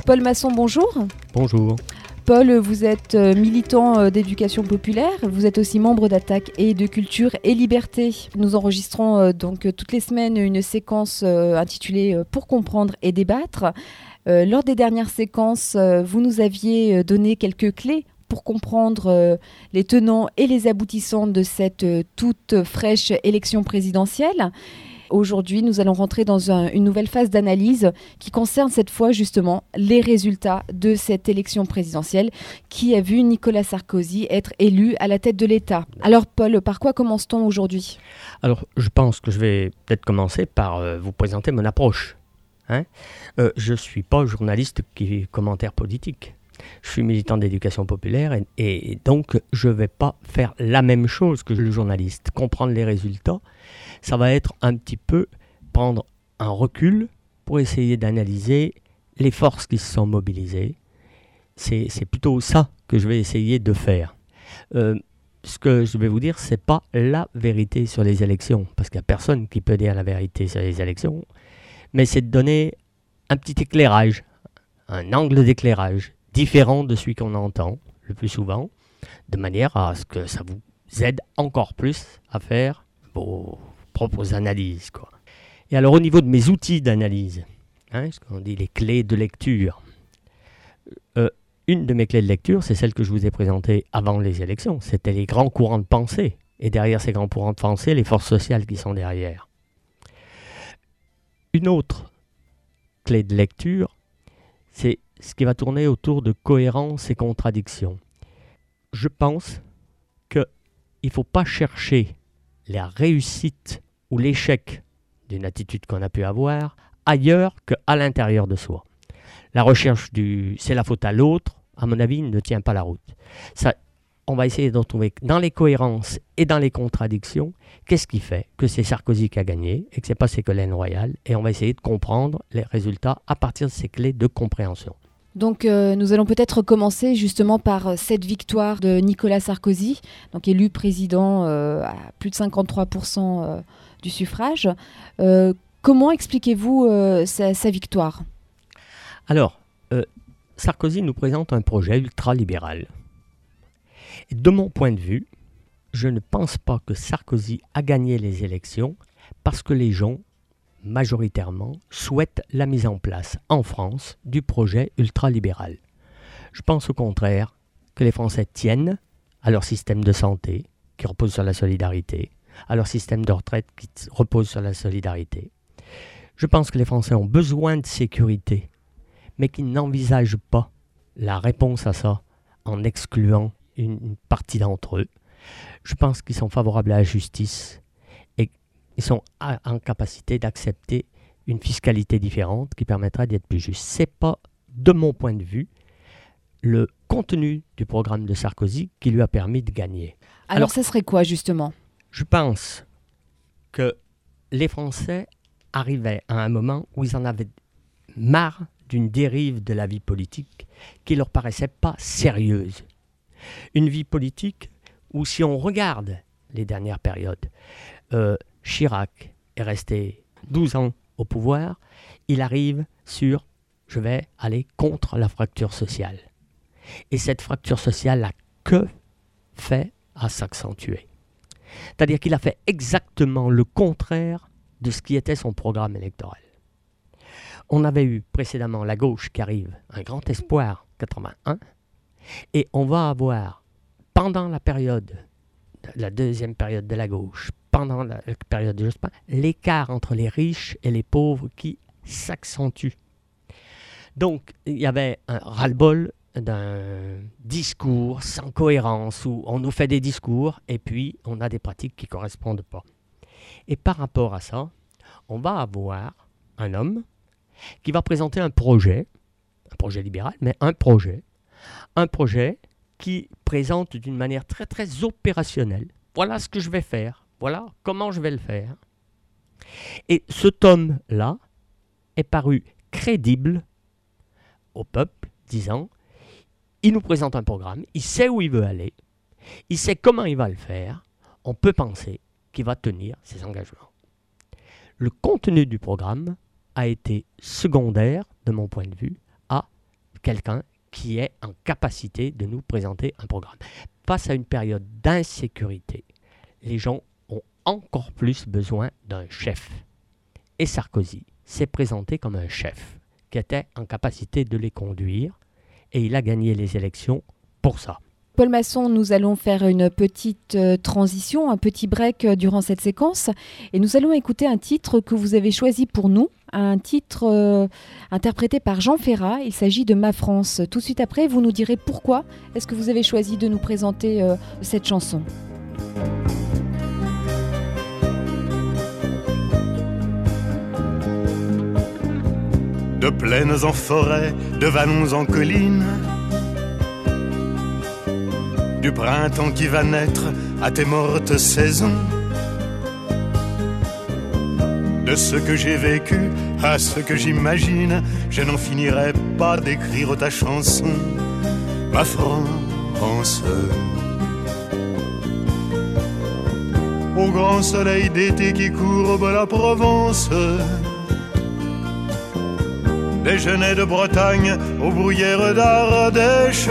Paul Masson, bonjour. Bonjour. Paul, vous êtes militant d'éducation populaire, vous êtes aussi membre d'Attaque et de Culture et Liberté. Nous enregistrons donc toutes les semaines une séquence intitulée Pour comprendre et débattre. Lors des dernières séquences, vous nous aviez donné quelques clés pour comprendre les tenants et les aboutissants de cette toute fraîche élection présidentielle. Aujourd'hui, nous allons rentrer dans une nouvelle phase d'analyse qui concerne cette fois justement les résultats de cette élection présidentielle qui a vu Nicolas Sarkozy être élu à la tête de l'État. Alors Paul, par quoi commence-t-on aujourd'hui ? Alors, je pense que je vais peut-être commencer par vous présenter mon approche. Je ne suis pas journaliste qui est commentaire politique. Je suis militant d'éducation populaire et donc je ne vais pas faire la même chose que le journaliste. Comprendre les résultats, ça va être un petit peu prendre un recul pour essayer d'analyser les forces qui se sont mobilisées. C'est plutôt ça que je vais essayer de faire. Ce que je vais vous dire, ce n'est pas la vérité sur les élections, parce qu'il n'y a personne qui peut dire la vérité sur les élections, mais c'est de donner un petit éclairage, un angle d'éclairage différent de celui qu'on entend le plus souvent, de manière à ce que ça vous aide encore plus à faire vos propres analyses, quoi. Et alors au niveau de mes outils d'analyse, ce qu'on dit les clés de lecture, une de mes clés de lecture, c'est celle que je vous ai présentée avant les élections, c'était les grands courants de pensée, et derrière ces grands courants de pensée, les forces sociales qui sont derrière. Une autre clé de lecture, c'est ce qui va tourner autour de cohérence et contradiction. Je pense qu'il ne faut pas chercher la réussite ou l'échec d'une attitude qu'on a pu avoir ailleurs qu'à l'intérieur de soi. La recherche c'est la faute à l'autre, à mon avis, ne tient pas la route. Ça, on va essayer de trouver dans les cohérences et dans les contradictions, qu'est-ce qui fait que c'est Sarkozy qui a gagné et que ce n'est pas Ségolène Royal, et on va essayer de comprendre les résultats à partir de ces clés de compréhension. Donc nous allons peut-être commencer justement par cette victoire de Nicolas Sarkozy, donc élu président à plus de 53% du suffrage. Comment expliquez-vous sa victoire ? Alors, Sarkozy nous présente un projet ultra-libéral. Et de mon point de vue, je ne pense pas que Sarkozy a gagné les élections parce que les gens majoritairement, souhaitent la mise en place en France du projet ultralibéral. Je pense au contraire que les Français tiennent à leur système de santé qui repose sur la solidarité, à leur système de retraite qui repose sur la solidarité. Je pense que les Français ont besoin de sécurité, mais qu'ils n'envisagent pas la réponse à ça en excluant une partie d'entre eux. Je pense qu'ils sont favorables à la justice. Ils sont en capacité d'accepter une fiscalité différente qui permettra d'y être plus juste. Ce n'est pas, de mon point de vue, le contenu du programme de Sarkozy qui lui a permis de gagner. Alors ça serait quoi, justement ? Je pense que les Français arrivaient à un moment où ils en avaient marre d'une dérive de la vie politique qui ne leur paraissait pas sérieuse. Une vie politique où, si on regarde les dernières périodes, Chirac est resté 12 ans au pouvoir, il arrive sur « je vais aller contre la fracture sociale ». Et cette fracture sociale n'a que fait à s'accentuer. C'est-à-dire qu'il a fait exactement le contraire de ce qui était son programme électoral. On avait eu précédemment la gauche qui arrive, un grand espoir, 81, et on va avoir, pendant la deuxième période de la gauche, pendant la période de Jospin, l'écart entre les riches et les pauvres qui s'accentue. Donc, il y avait un ras-le-bol d'un discours sans cohérence, où on nous fait des discours et puis on a des pratiques qui ne correspondent pas. Et par rapport à ça, on va avoir un homme qui va présenter un projet libéral, mais un projet qui présente d'une manière très très opérationnelle. Voilà ce que je vais faire. Voilà comment je vais le faire. Et ce tome-là est paru crédible au peuple, disant, il nous présente un programme, il sait où il veut aller, il sait comment il va le faire, on peut penser qu'il va tenir ses engagements. Le contenu du programme a été secondaire, de mon point de vue, à quelqu'un qui est en capacité de nous présenter un programme. Face à une période d'insécurité, les gens ont encore plus besoin d'un chef. Et Sarkozy s'est présenté comme un chef qui était en capacité de les conduire, et il a gagné les élections pour ça. Paul Masson, nous allons faire une petite transition, un petit break durant cette séquence, et nous allons écouter un titre que vous avez choisi pour nous, un titre interprété par Jean Ferrat. Il s'agit de Ma France. Tout de suite après, vous nous direz pourquoi est-ce que vous avez choisi de nous présenter cette chanson. De plaines en forêt, de vallons en collines, du printemps qui va naître à tes mortes saisons, de ce que j'ai vécu à ce que j'imagine, je n'en finirai pas d'écrire ta chanson, ma France. Au grand soleil d'été qui courbe la Provence, des genêts de Bretagne aux bruyères d'Ardèche.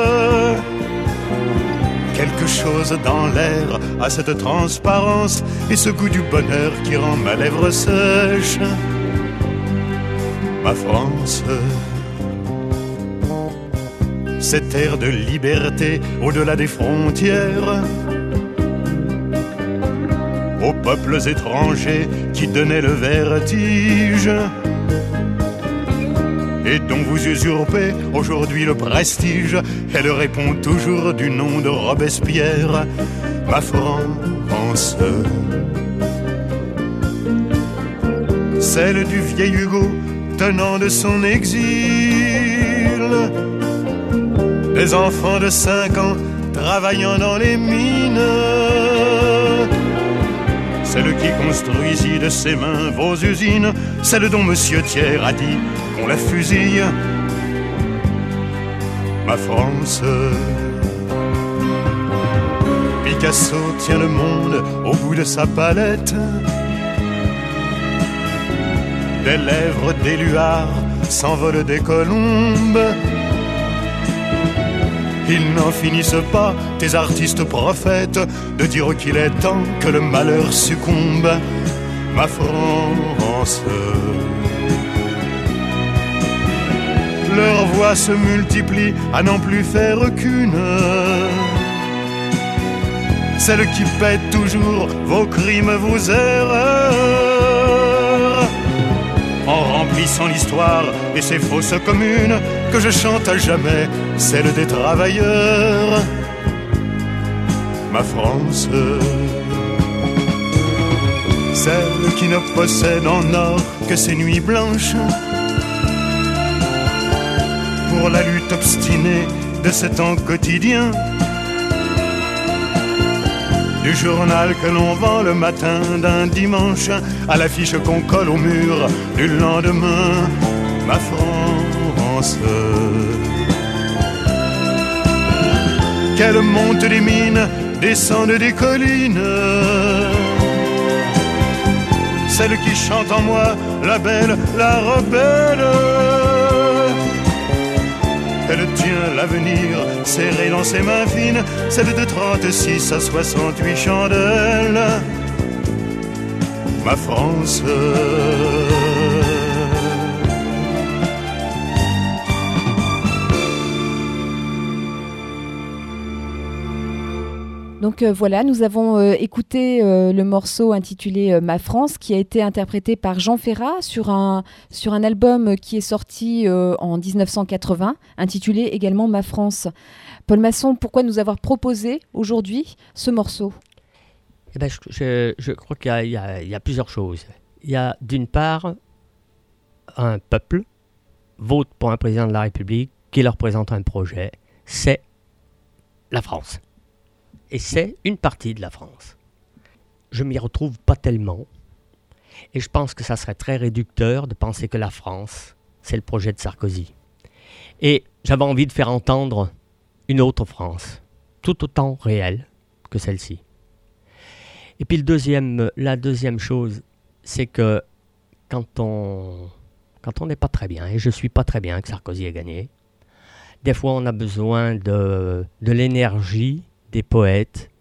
Quelque chose dans l'air a cette transparence et ce goût du bonheur qui rend ma lèvre sèche. Ma France, cette ère de liberté au-delà des frontières, aux peuples étrangers qui donnaient le vertige et dont vous usurpez aujourd'hui le prestige. Elle répond toujours du nom de Robespierre, ma France. Celle du vieil Hugo tenant de son exil, des enfants de 5 ans travaillant dans les mines, celle qui construisit de ses mains vos usines, celle dont Monsieur Thiers a dit qu'on la fusille, ma France. Picasso tient le monde au bout de sa palette, des lèvres d'Éluard s'envolent des colombes. Ils n'en finissent pas, tes artistes prophètes, de dire qu'il est temps que le malheur succombe, ma France. Leurs voix se multiplient à n'en plus faire qu'une, celle qui pète toujours vos crimes, vos erreurs, en remplissant l'histoire et ses fausses communes, que je chante à jamais, celle des travailleurs, ma France. Celle qui ne possède en or que ses nuits blanches, pour la lutte obstinée de ce temps quotidien, du journal que l'on vend le matin d'un dimanche à l'affiche qu'on colle au mur du lendemain, ma France. Qu'elle monte des mines, descende des collines, celle qui chante en moi, la belle, la rebelle. Elle tient l'avenir serré dans ses mains fines, celle de 36 à 68 chandelles, ma France. Donc voilà, nous avons écouté le morceau intitulé Ma France, qui a été interprété par Jean Ferrat sur un album qui est sorti en 1980, intitulé également Ma France. Paul Masson, pourquoi nous avoir proposé aujourd'hui ce morceau ? Eh ben, je crois qu'il y a plusieurs choses. Il y a d'une part un peuple vote pour un président de la République qui leur présente un projet, c'est la France. Et c'est une partie de la France. Je m'y retrouve pas tellement. Et je pense que ça serait très réducteur de penser que la France, c'est le projet de Sarkozy. Et j'avais envie de faire entendre une autre France, tout autant réelle que celle-ci. Et puis la deuxième chose, c'est que quand on n'est pas très bien, et je ne suis pas très bien que Sarkozy ait gagné, Des fois, on a besoin de l'énergie des poètes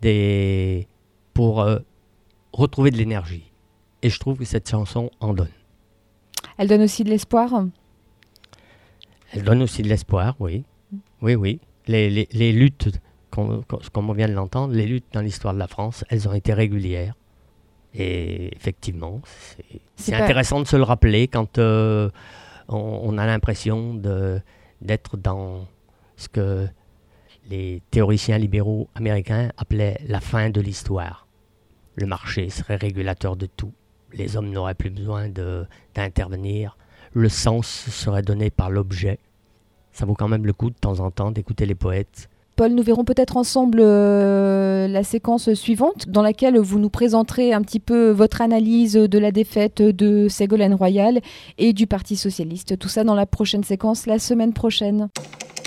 pour retrouver de l'énergie. Et je trouve que cette chanson en donne. Elle donne aussi de l'espoir? Elle donne aussi de l'espoir, oui. Oui, oui. Les luttes, comme on vient de l'entendre, les luttes dans l'histoire de la France, elles ont été régulières. Et effectivement, c'est intéressant de se le rappeler quand on a l'impression d'être dans ce que les théoriciens libéraux américains appelaient la fin de l'histoire. Le marché serait régulateur de tout. Les hommes n'auraient plus besoin d'intervenir. Le sens serait donné par l'objet. Ça vaut quand même le coup de temps en temps d'écouter les poètes. Paul, nous verrons peut-être ensemble la séquence suivante dans laquelle vous nous présenterez un petit peu votre analyse de la défaite de Ségolène Royal et du Parti socialiste. Tout ça dans la prochaine séquence, la semaine prochaine.